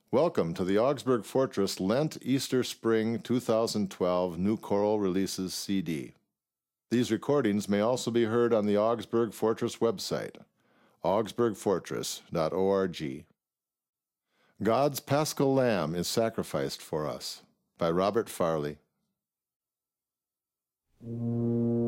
Welcome to the Augsburg Fortress Lent Easter Spring 2012 New Choral Releases CD. These recordings may also be heard on the Augsburg Fortress website, augsburgfortress.org. God's Paschal Lamb is Sacrificed for Us by Robert Farley.